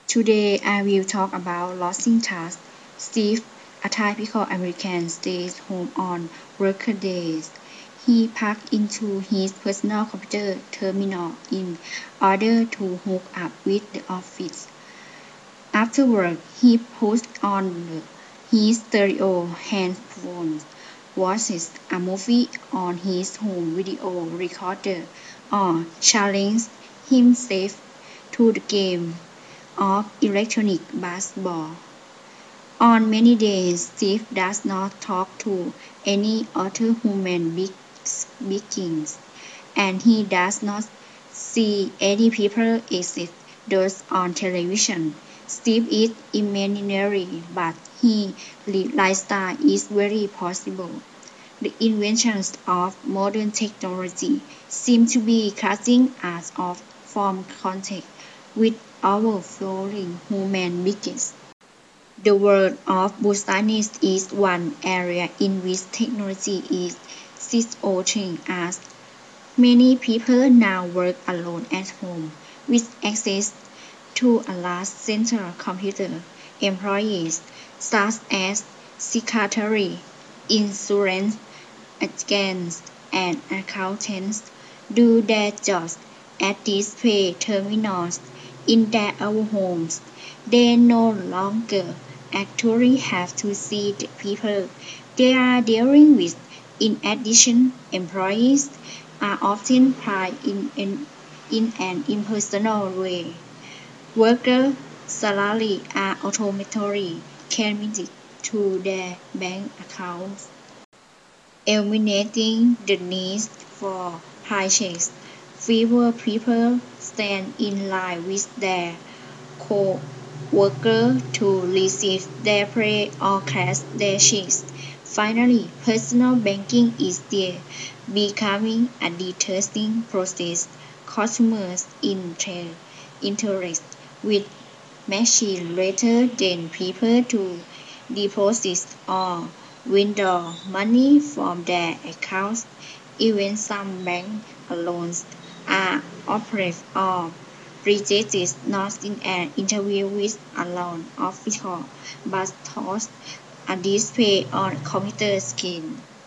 Today I will talk about losing tasks. Steve, a typical American, stays home on worker days. He plugs into his personal computer terminal in order to hook up with the office. After work, he puts on his stereo headphones, watches a movie on his home video recorder, or challenges himself to the game of electronic basketball. On many days, Steve does not talk to any other human beings, and he does not see any people except those on television. Steve is imaginary, but his lifestyle is very possible. The inventions of modern technology seem to be cutting us off from contact with our falling human beings. The world of business is one area in which technology is distorting us. Many people now work alone at home with access to a large central computer. Employees such as secretary, insurance agents, and accountants do their jobs at display terminals in their own homes. They no longer actually have to see the people they are dealing with. In addition, employees are often paid in an impersonal way. Worker salaries are automatically credited to their bank accounts, eliminating the need for paychecks. Fewer people stand in line with their co-workers to receive their pay or cash their checks. Finally, personal banking is there, becoming a disgusting process. Customers interact with machines rather than people to deposit or withdraw money from their accounts. Even some bank loans are offered or rejected not in an interview with a loan officer but through a display on a computer screen.